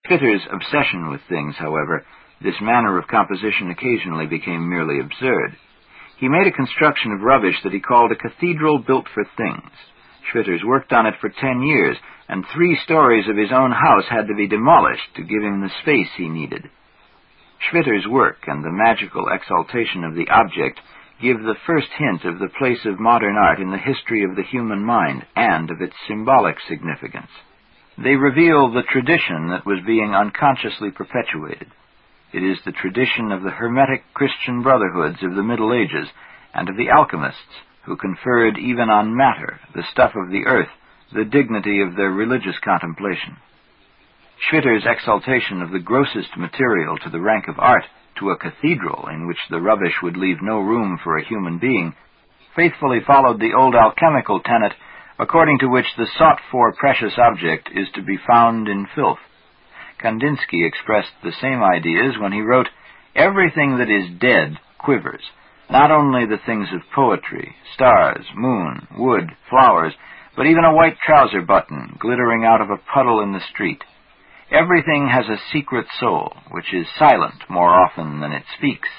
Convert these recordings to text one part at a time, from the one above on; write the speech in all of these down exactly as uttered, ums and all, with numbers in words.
Schwitter's obsession with things, however, this manner of composition occasionally became merely absurd. He made a construction of rubbish that he called a cathedral built for things. Schwitters worked on it for ten years, and three stories of his own house had to be demolished to give him the space he needed. Schwitter's work and the magical exaltation of the object give the first hint of the place of modern art in the history of the human mind and of its symbolic significance. They reveal the tradition that was being unconsciously perpetuated. It is the tradition of the Hermetic Christian brotherhoods of the Middle Ages and of the alchemists who conferred even on matter, the stuff of the earth, the dignity of their religious contemplation. Schwitter's exaltation of the grossest material to the rank of art, to a cathedral in which the rubbish would leave no room for a human being, faithfully followed the old alchemical tenet according to which the sought-for precious object is to be found in filth. Kandinsky expressed the same ideas when he wrote, "Everything that is dead quivers, not only the things of poetry, stars, moon, wood, flowers, but even a white trouser button glittering out of a puddle in the street. Everything has a secret soul, which is silent more often than it speaks."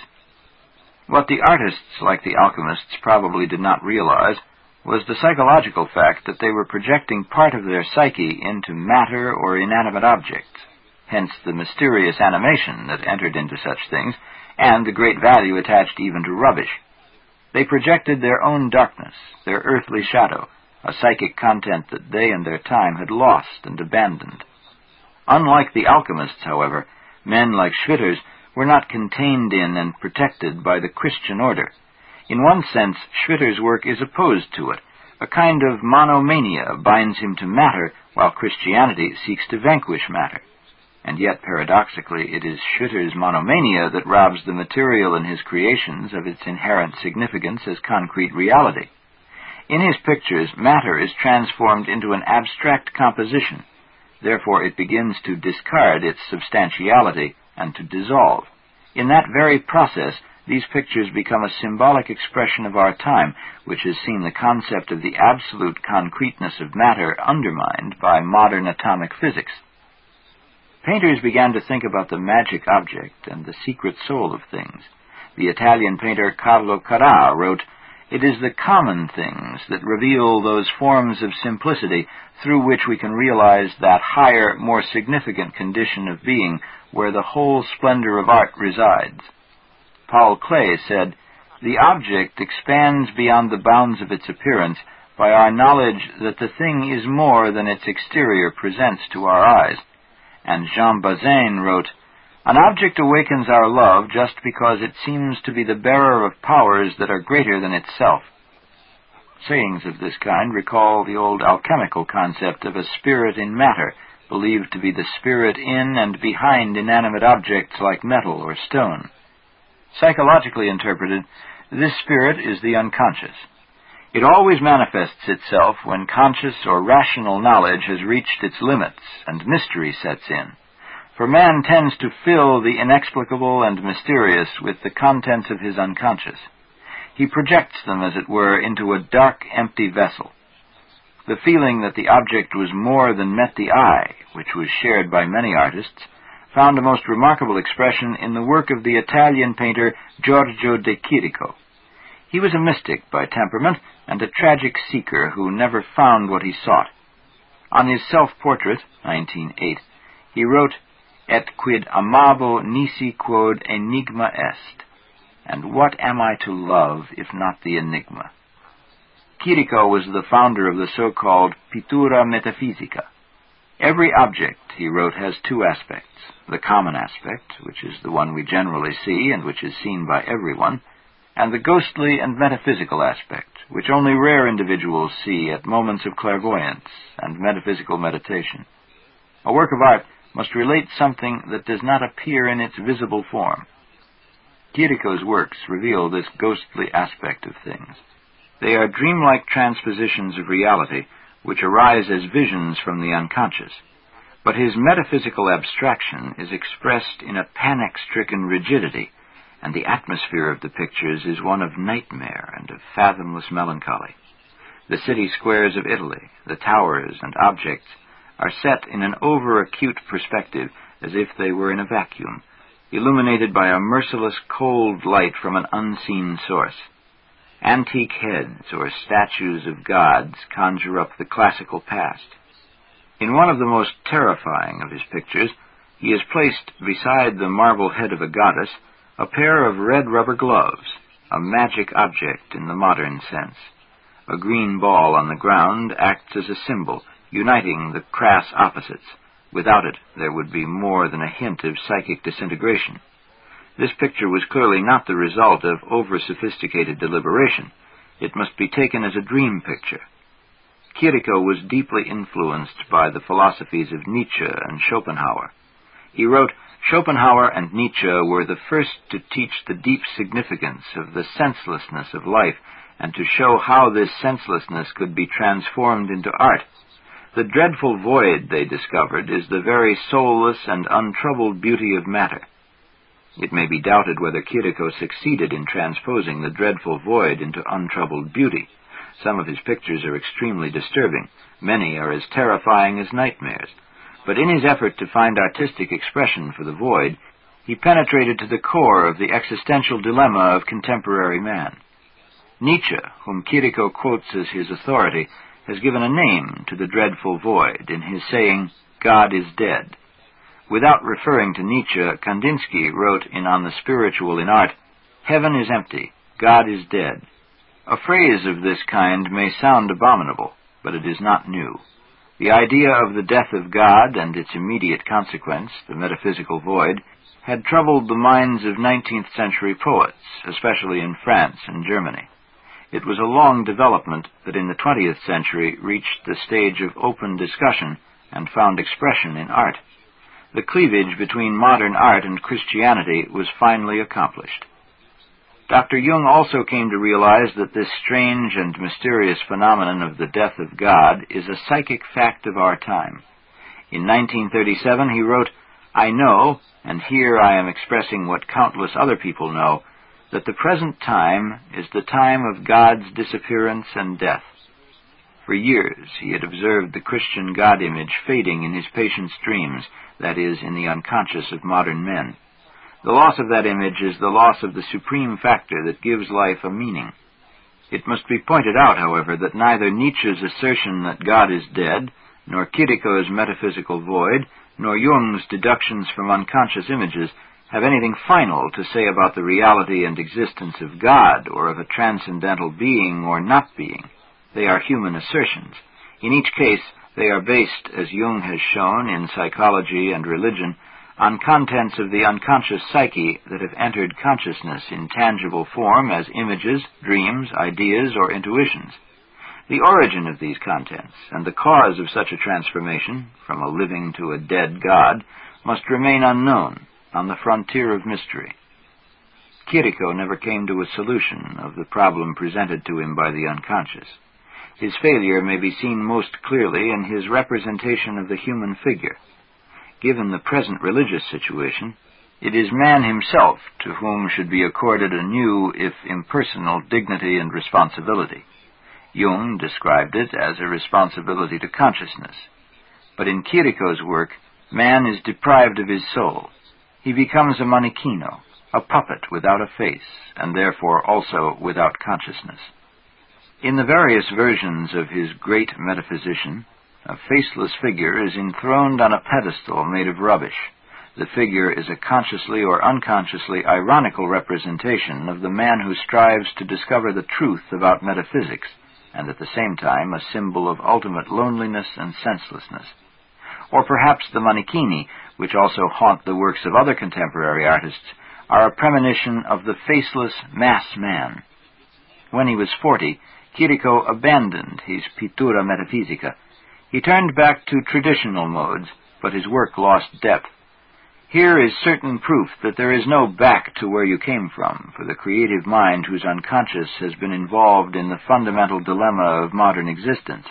What the artists, like the alchemists, probably did not realize was the psychological fact that they were projecting part of their psyche into matter or inanimate objects, hence the mysterious animation that entered into such things, and the great value attached even to rubbish. They projected their own darkness, their earthly shadow, a psychic content that they and their time had lost and abandoned. Unlike the alchemists, however, men like Schwitter's were not contained in and protected by the Christian order. In one sense, Schwitter's work is opposed to it. A kind of monomania binds him to matter, while Christianity seeks to vanquish matter. And yet, paradoxically, it is Schwitter's monomania that robs the material in his creations of its inherent significance as concrete reality. In his pictures, matter is transformed into an abstract composition. Therefore, it begins to discard its substantiality and to dissolve. In that very process, these pictures become a symbolic expression of our time, which has seen the concept of the absolute concreteness of matter undermined by modern atomic physics. Painters began to think about the magic object and the secret soul of things. The Italian painter Carlo Carrà wrote, "It is the common things that reveal those forms of simplicity through which we can realize that higher, more significant condition of being where the whole splendor of art resides." Paul Klee said, "The object expands beyond the bounds of its appearance by our knowledge that the thing is more than its exterior presents to our eyes." And Jean Bazin wrote, "An object awakens our love just because it seems to be the bearer of powers that are greater than itself." Sayings of this kind recall the old alchemical concept of a spirit in matter, believed to be the spirit in and behind inanimate objects like metal or stone. Psychologically interpreted, this spirit is the unconscious. It always manifests itself when conscious or rational knowledge has reached its limits and mystery sets in. For man tends to fill the inexplicable and mysterious with the contents of his unconscious. He projects them, as it were, into a dark, empty vessel. The feeling that the object was more than met the eye, which was shared by many artists, found a most remarkable expression in the work of the Italian painter Giorgio de Chirico. He was a mystic by temperament and a tragic seeker who never found what he sought. On his self-portrait, nineteen oh eight, he wrote, "Et quid amabo nisi quod enigma est," and what am I to love if not the enigma? Chirico was the founder of the so-called pittura metafisica. Every object, he wrote, has two aspects. The common aspect, which is the one we generally see and which is seen by everyone, and the ghostly and metaphysical aspect, which only rare individuals see at moments of clairvoyance and metaphysical meditation. A work of art must relate something that does not appear in its visible form. Chirico's works reveal this ghostly aspect of things. They are dreamlike transpositions of reality, which arise as visions from the unconscious. But his metaphysical abstraction is expressed in a panic-stricken rigidity, and the atmosphere of the pictures is one of nightmare and of fathomless melancholy. The city squares of Italy, the towers and objects, are set in an over-acute perspective as if they were in a vacuum, illuminated by a merciless cold light from an unseen source. Antique heads or statues of gods conjure up the classical past. In one of the most terrifying of his pictures, he has placed beside the marble head of a goddess a pair of red rubber gloves, a magic object in the modern sense. A green ball on the ground acts as a symbol, uniting the crass opposites. Without it, there would be more than a hint of psychic disintegration. This picture was clearly not the result of over-sophisticated deliberation. It must be taken as a dream picture. Chirico was deeply influenced by the philosophies of Nietzsche and Schopenhauer. He wrote, "Schopenhauer and Nietzsche were the first to teach the deep significance of the senselessness of life and to show how this senselessness could be transformed into art. The dreadful void, they discovered, is the very soulless and untroubled beauty of matter." It may be doubted whether Chirico succeeded in transposing the dreadful void into untroubled beauty. Some of his pictures are extremely disturbing. Many are as terrifying as nightmares. But in his effort to find artistic expression for the void, he penetrated to the core of the existential dilemma of contemporary man. Nietzsche, whom Chirico quotes as his authority, has given a name to the dreadful void in his saying, "God is dead." Without referring to Nietzsche, Kandinsky wrote in On the Spiritual in Art, "Heaven is empty, God is dead." A phrase of this kind may sound abominable, but it is not new. The idea of the death of God and its immediate consequence, the metaphysical void, had troubled the minds of nineteenth century poets, especially in France and Germany. It was a long development that in the twentieth century reached the stage of open discussion and found expression in art. The cleavage between modern art and Christianity was finally accomplished. Doctor Jung also came to realize that this strange and mysterious phenomenon of the death of God is a psychic fact of our time. In nineteen thirty-seven he wrote, "I know, and here I am expressing what countless other people know, that the present time is the time of God's disappearance and death." For years he had observed the Christian God image fading in his patients' dreams, that is, in the unconscious of modern men. The loss of that image is the loss of the supreme factor that gives life a meaning. It must be pointed out, however, that neither Nietzsche's assertion that God is dead, nor Chirico's metaphysical void, nor Jung's deductions from unconscious images have anything final to say about the reality and existence of God or of a transcendental being or not being. They are human assertions. In each case, they are based, as Jung has shown in Psychology and Religion, on contents of the unconscious psyche that have entered consciousness in tangible form as images, dreams, ideas, or intuitions. The origin of these contents and the cause of such a transformation, from a living to a dead God, must remain unknown, on the frontier of mystery. Chirico never came to a solution of the problem presented to him by the unconscious. His failure may be seen most clearly in his representation of the human figure. Given the present religious situation, it is man himself to whom should be accorded a new, if impersonal, dignity and responsibility. Jung described it as a responsibility to consciousness. But in Chirico's work, man is deprived of his soul. He becomes a manichino, a puppet without a face, and therefore also without consciousness. In the various versions of his great metaphysician, a faceless figure is enthroned on a pedestal made of rubbish. The figure is a consciously or unconsciously ironical representation of the man who strives to discover the truth about metaphysics, and at the same time a symbol of ultimate loneliness and senselessness. Or perhaps the manichini, which also haunt the works of other contemporary artists, are a premonition of the faceless mass man. When he was forty, Chirico abandoned his pittura metafisica. He turned back to traditional modes, but his work lost depth. Here is certain proof that there is no back to where you came from for the creative mind whose unconscious has been involved in the fundamental dilemma of modern existence.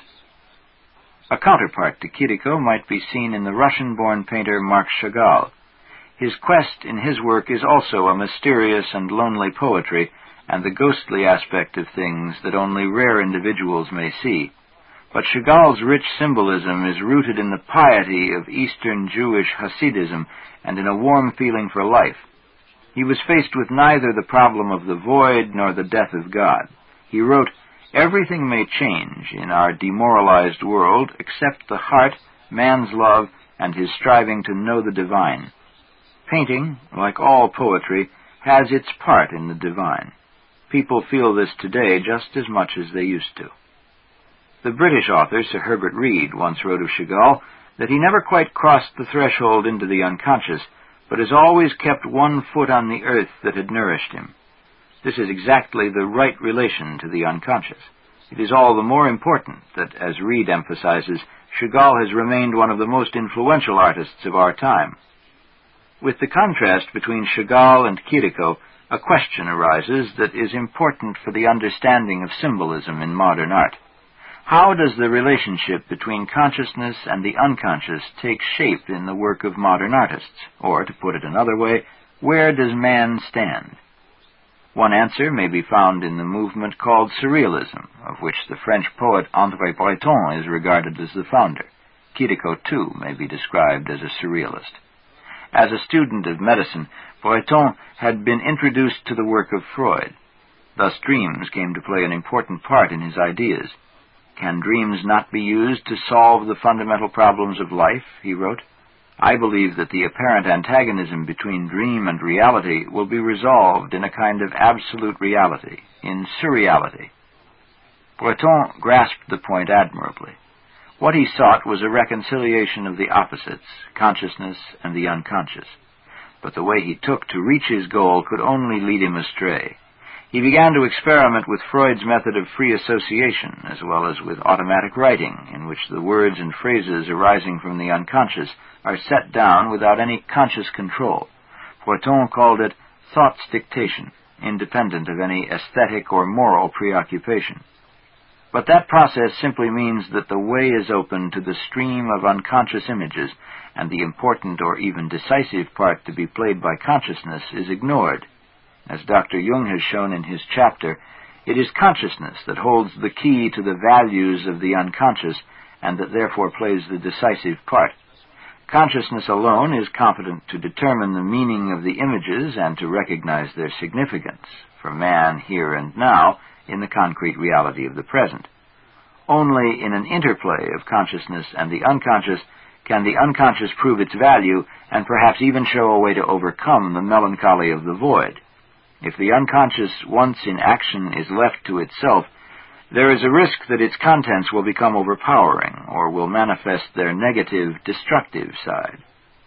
A counterpart to Chirico might be seen in the Russian-born painter Marc Chagall. His quest in his work is also a mysterious and lonely poetry, and the ghostly aspect of things that only rare individuals may see. But Chagall's rich symbolism is rooted in the piety of Eastern Jewish Hasidism and in a warm feeling for life. He was faced with neither the problem of the void nor the death of God. He wrote, "Everything may change in our demoralized world except the heart, man's love, and his striving to know the divine. Painting, like all poetry, has its part in the divine. People feel this today just as much as they used to." The British author Sir Herbert Reed once wrote of Chagall that he never quite crossed the threshold into the unconscious, but has always kept one foot on the earth that had nourished him. This is exactly the right relation to the unconscious. It is all the more important that, as Reed emphasizes, Chagall has remained one of the most influential artists of our time. With the contrast between Chagall and Chirico, a question arises that is important for the understanding of symbolism in modern art. How does the relationship between consciousness and the unconscious take shape in the work of modern artists? Or, to put it another way, where does man stand? One answer may be found in the movement called Surrealism, of which the French poet André Breton is regarded as the founder. Chirico, too, may be described as a surrealist. As a student of medicine, Breton had been introduced to the work of Freud. Thus dreams came to play an important part in his ideas. "Can dreams not be used to solve the fundamental problems of life?" he wrote. "I believe that the apparent antagonism between dream and reality will be resolved in a kind of absolute reality, in surreality." Breton grasped the point admirably. What he sought was a reconciliation of the opposites, consciousness and the unconscious. But the way he took to reach his goal could only lead him astray. He began to experiment with Freud's method of free association, as well as with automatic writing, in which the words and phrases arising from the unconscious are set down without any conscious control. Breton called it thought's dictation, independent of any aesthetic or moral preoccupation. But that process simply means that the way is open to the stream of unconscious images, and the important or even decisive part to be played by consciousness is ignored. As Doctor Jung has shown in his chapter, it is consciousness that holds the key to the values of the unconscious and that therefore plays the decisive part. Consciousness alone is competent to determine the meaning of the images and to recognize their significance for man here and now in the concrete reality of the present. Only in an interplay of consciousness and the unconscious can the unconscious prove its value and perhaps even show a way to overcome the melancholy of the void. If the unconscious, once in action, is left to itself, there is a risk that its contents will become overpowering or will manifest their negative, destructive side.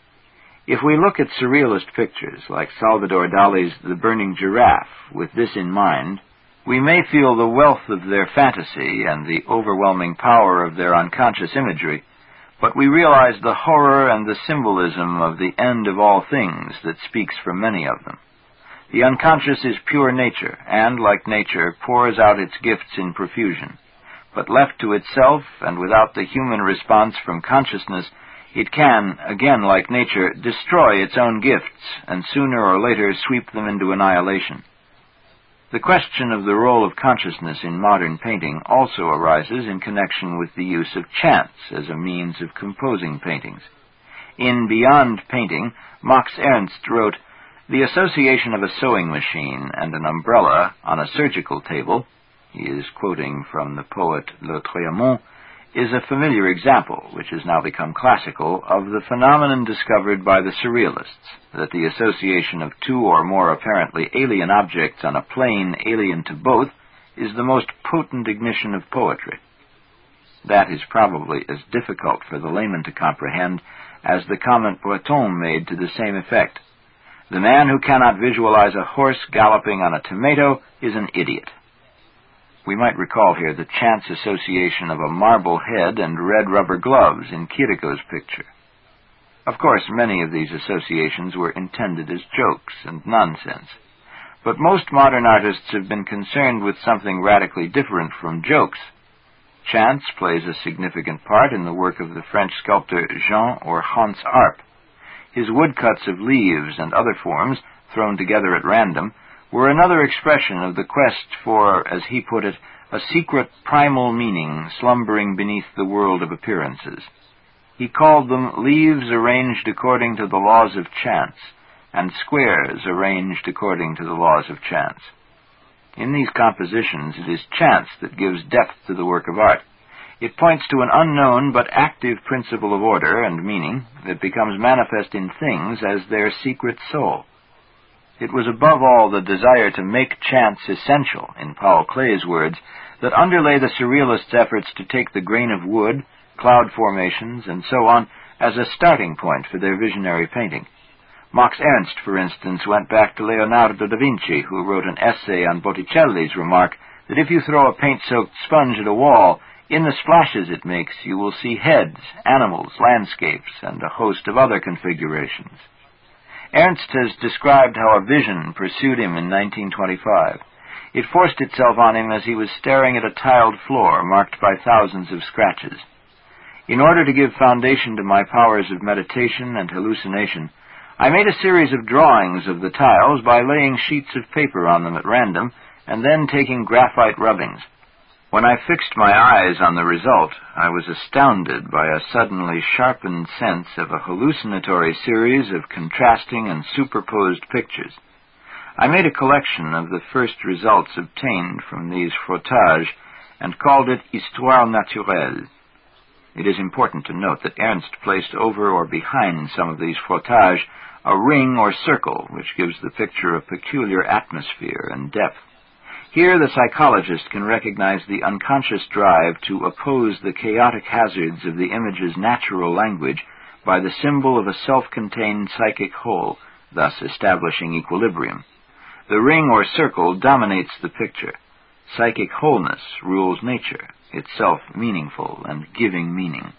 If we look at surrealist pictures like Salvador Dali's The Burning Giraffe with this in mind, we may feel the wealth of their fantasy and the overwhelming power of their unconscious imagery, but we realize the horror and the symbolism of the end of all things that speaks for many of them. The unconscious is pure nature, and, like nature, pours out its gifts in profusion. But left to itself, and without the human response from consciousness, it can, again like nature, destroy its own gifts, and sooner or later sweep them into annihilation. The question of the role of consciousness in modern painting also arises in connection with the use of chance as a means of composing paintings. In Beyond Painting, Max Ernst wrote, "The association of a sewing machine and an umbrella on a surgical table," he is quoting from the poet Le Triamont, "is a familiar example, which has now become classical, of the phenomenon discovered by the surrealists, that the association of two or more apparently alien objects on a plane alien to both is the most potent ignition of poetry." That is probably as difficult for the layman to comprehend as the comment Breton made to the same effect. The man who cannot visualize a horse galloping on a tomato is an idiot. We might recall here the chance association of a marble head and red rubber gloves in Chirico's picture. Of course, many of these associations were intended as jokes and nonsense, but most modern artists have been concerned with something radically different from jokes. Chance plays a significant part in the work of the French sculptor Jean or Hans Arp. His woodcuts of leaves and other forms, thrown together at random, were another expression of the quest for, as he put it, a secret primal meaning slumbering beneath the world of appearances. He called them leaves arranged according to the laws of chance, and squares arranged according to the laws of chance. In these compositions, it is chance that gives depth to the work of art. It points to an unknown but active principle of order and meaning that becomes manifest in things as their secret soul. It was above all the desire to make chance essential, in Paul Klee's words, that underlay the Surrealists' efforts to take the grain of wood, cloud formations, and so on, as a starting point for their visionary painting. Max Ernst, for instance, went back to Leonardo da Vinci, who wrote an essay on Botticelli's remark that if you throw a paint-soaked sponge at a wall, in the splashes it makes you will see heads, animals, landscapes, and a host of other configurations. Ernst has described how a vision pursued him in nineteen twenty-five. It forced itself on him as he was staring at a tiled floor marked by thousands of scratches. In order to give foundation to my powers of meditation and hallucination, I made a series of drawings of the tiles by laying sheets of paper on them at random and then taking graphite rubbings. When I fixed my eyes on the result, I was astounded by a suddenly sharpened sense of a hallucinatory series of contrasting and superposed pictures. I made a collection of the first results obtained from these frottages and called it Histoire Naturelle. It is important to note that Ernst placed over or behind some of these frottages a ring or circle, which gives the picture a peculiar atmosphere and depth. Here the psychologist can recognize the unconscious drive to oppose the chaotic hazards of the image's natural language by the symbol of a self-contained psychic whole, thus establishing equilibrium. The ring or circle dominates the picture. Psychic wholeness rules nature, itself meaningful and giving meaning.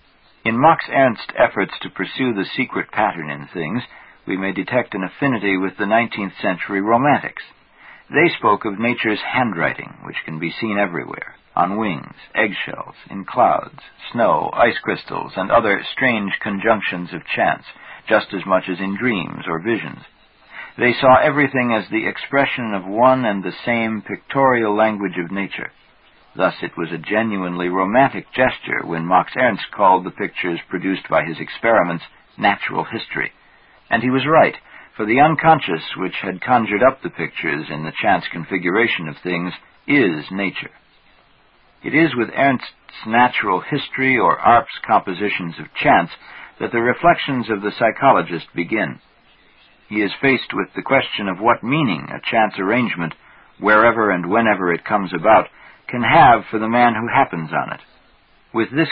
In Max Ernst's efforts to pursue the secret pattern in things, we may detect an affinity with the nineteenth century Romantics. They spoke of nature's handwriting, which can be seen everywhere, on wings, eggshells, in clouds, snow, ice crystals, and other strange conjunctions of chance, just as much as in dreams or visions. They saw everything as the expression of one and the same pictorial language of nature. Thus it was a genuinely romantic gesture when Max Ernst called the pictures produced by his experiments natural history. And he was right, for the unconscious which had conjured up the pictures in the chance configuration of things is nature. It is with Ernst's natural history or Arp's compositions of chance that the reflections of the psychologist begin. He is faced with the question of what meaning a chance arrangement, wherever and whenever it comes about, can have for the man who happens on it. With this